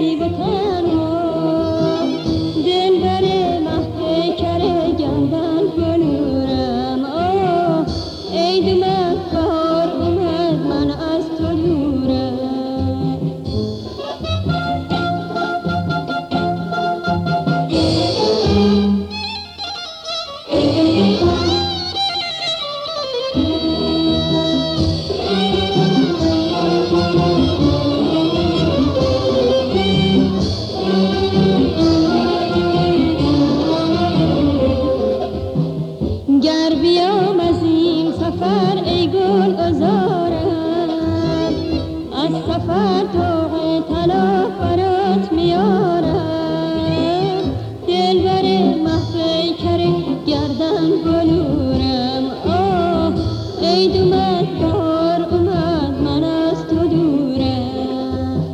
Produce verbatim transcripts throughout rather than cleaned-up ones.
نصیب و تنها دل بر محفه کره گردن بلورم. آه ای دومد بهار اومد من از تو دورم. گر بیام از این سفر ای گل عذارم، از سفر طوق طلا برات میارم. دل بر محفل کره گردن بلورم. آه ای دومد بهار اومد من از تو دورم.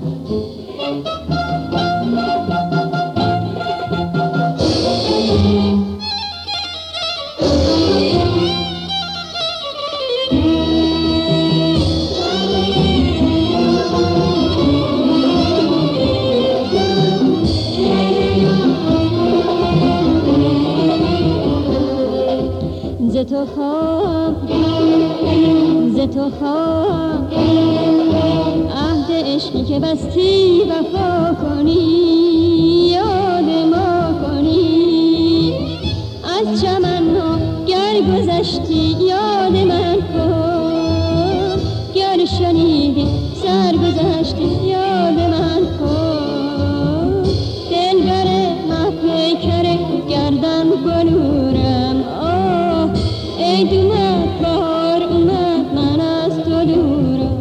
ز تو خواه ز تو خواه عهد عشقی که بستی وفا کنی، یاد ما کنی. از چمن ها گر گذشتی یاد من کن، گر شنیدی سر گذشتی یاد من کن. دل بر محفل کره گردن بلورم. آه ای دومد بهار اومد من از تو دورم.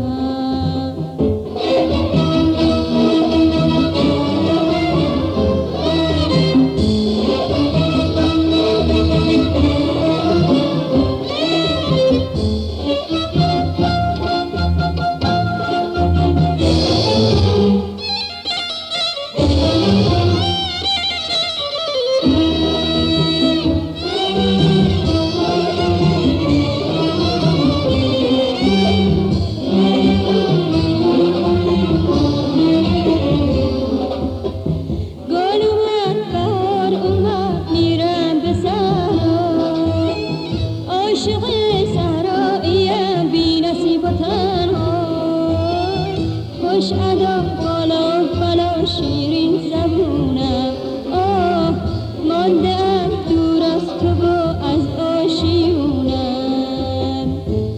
عاشق صحراییم بی نصیب و تنها، خوش ادا بالا بالا شیرین زبونم. آه مانده ام دور از تو و از آشیونم.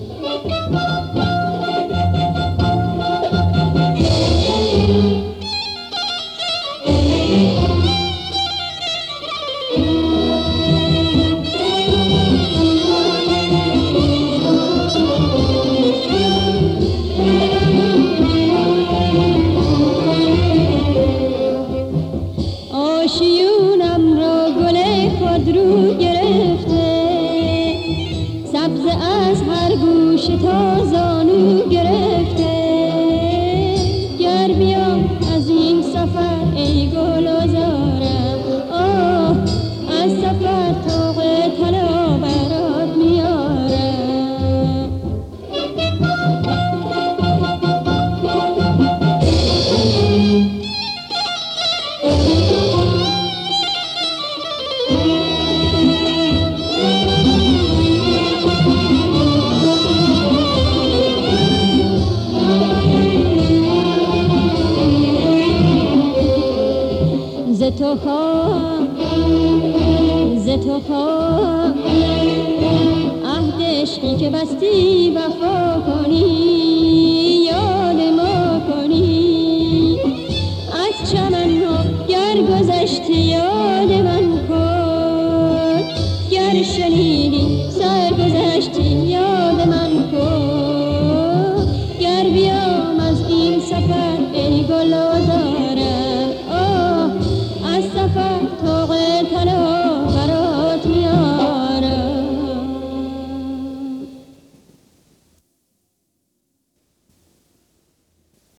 آشیونم را گل خودرو گرفته، سبز از هر گوش تا زانو گرفته. گر بیام از این سفر ای گل عذارم. آه از سفر طوق طلا برات میارم. ز تو خواه ز تو خواه عهد عشقی که بستی وفا کنی، یاد ما کنی.